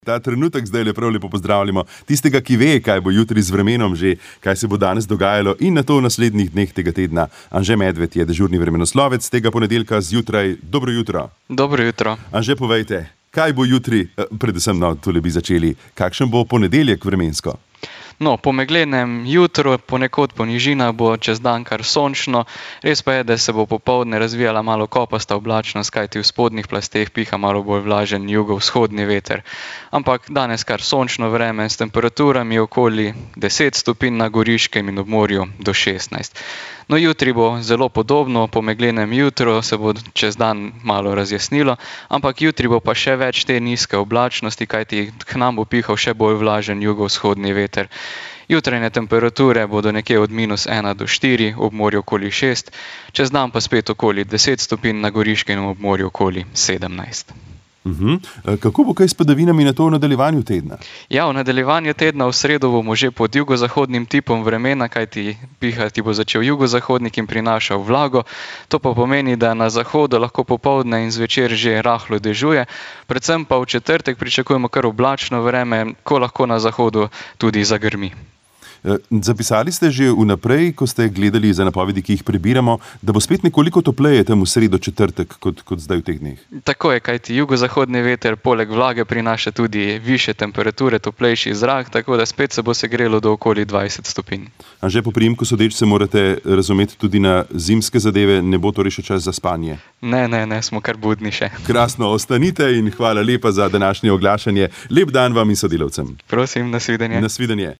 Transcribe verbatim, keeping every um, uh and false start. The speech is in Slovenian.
Ta trenutek zdaj le prav lepo pozdravljamo tistega, ki ve, kaj bo jutri z vremenom že, kaj se bo danes dogajalo in na to v naslednjih dneh tega tedna. Anže Medved je dežurni vremenoslovec tega ponedeljka zjutraj. Dobro jutro. Dobro jutro. Anže, povejte, kaj bo jutri, predvsem no, tule bi začeli, kakšen bo ponedeljek vremensko? No, po meglenem jutru, ponekod po nižinah bo čez dan kar sončno, res pa je, da se bo popoldne razvijala malo kopasta oblačnost, kajti v spodnjih plasteh piha malo bolj vlažen jugovzhodni veter. Ampak danes kar sončno vreme s temperaturami okoli deset stopinj na Goriškem in ob morju do šestnajst. No, jutri bo zelo podobno, po meglenem jutru se bo čez dan malo razjasnilo, ampak jutri bo pa še več te nizke oblačnosti, kajti k nam bo pihal še bolj vlažen jugovzhodni veter. Jutrajne temperature bodo nekje od minus ena do štiri, ob morju okoli šest, čez dan pa spet okoli deset stopinj na Goriškem in ob morju okoli sedemnajst. Uhum. Kako bo kaj s padavinami na to v nadaljevanju tedna? Ja, v nadaljevanju tedna v sredo bomo že pod jugozahodnim tipom vremena, kajti pihati bo začel jugozahodnik in prinašal vlago. To pa pomeni, da na zahodu lahko popoldne in zvečer že rahlo dežuje, predvsem pa v četrtek pričakujemo kar oblačno vreme, ko lahko na zahodu tudi zagrmi. Zapisali ste že vnaprej, ko ste gledali za napovedi, ki jih prebiramo, da bo spet nekoliko topleje tam v sredo četrtek, kot, kot zdaj v teh dneh. Tako je, kajti jugozahodni veter poleg vlage prinaša tudi višje temperature, toplejši zrak, tako da spet se bo segrelo do okoli dvajset stopinj. Anže, po priimku sodeč se morate razumeti tudi na zimske zadeve, ne bo torej še čas za spanje? Ne, ne, ne, smo kar budni še. Krasno, ostanite in hvala lepa za današnje oglašanje. Lep dan vam in sodelavcem. Prosim, nasvidenje. Nasvidenje.